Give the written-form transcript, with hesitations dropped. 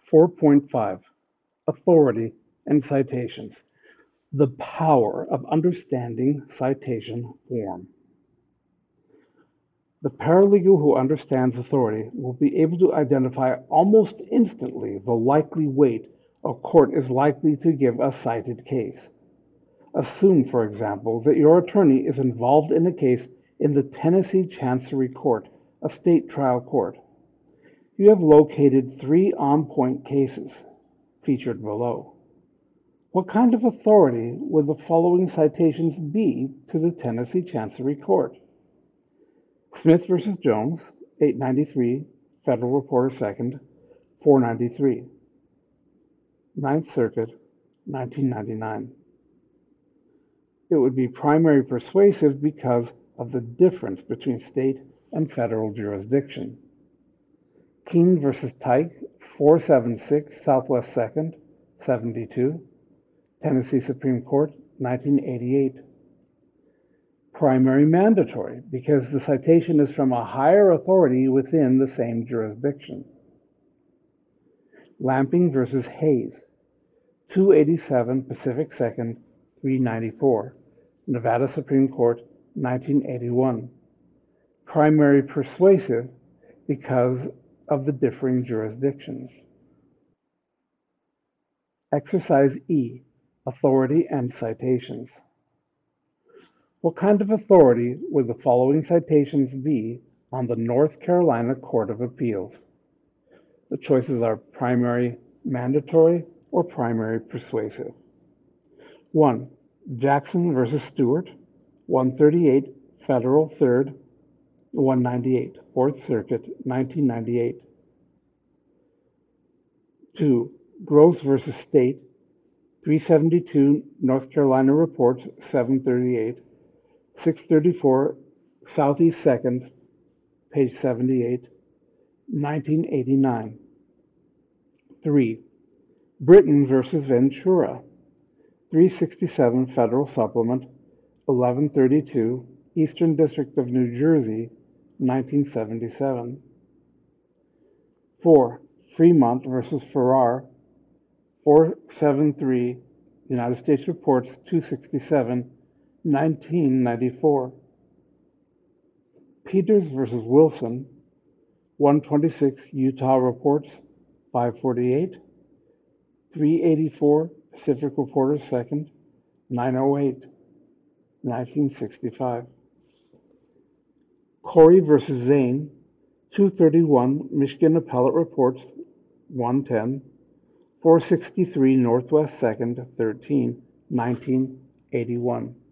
4.5 Authority and Citations. The power of understanding citation form. The paralegal who understands authority will be able to identify almost instantly the likely weight a court is likely to give a cited case. Assume, for example, that your attorney is involved in a case in the Tennessee Chancery Court, a state trial court. You have located 3 on-point cases featured below. What kind of authority would the following citations be to the Tennessee Chancery Court? Smith v. Jones, 893, Federal Reporter 2nd, 493. Ninth Circuit, 1999. It would be primary persuasive because of the difference between state and federal jurisdiction. Keene v. Tyke, 476 Southwest 2nd, 72, Tennessee Supreme Court, 1988. Primary mandatory because the citation is from a higher authority within the same jurisdiction. Lamping v. Hayes, 287 Pacific 2nd, 394, Nevada Supreme Court, 1981. Primary persuasive because of the differing jurisdictions. Exercise E, Authority and Citations. What kind of authority would the following citations be on the North Carolina Court of Appeals? The choices are primary mandatory or primary persuasive. 1. Jackson v. Stewart, 138 Federal 3rd, 198, 4th Circuit, 1998. 2. Gross v. State, 372 North Carolina Reports, 738, 634 Southeast 2nd, page 78, 1989. 3. Britton v. Ventura, 367 Federal Supplement, 1132, Eastern District of New Jersey, 1977. 4. Fremont v. Farrar, 473, United States Reports 267, 1994. Peters v. Wilson, 126 Utah Reports, 548, 384 Pacific Reporter 2nd, 908, 1965. Corey v. Zane, 231 Michigan Appellate Reports, 110, 463 Northwest 2nd, 13, 1981.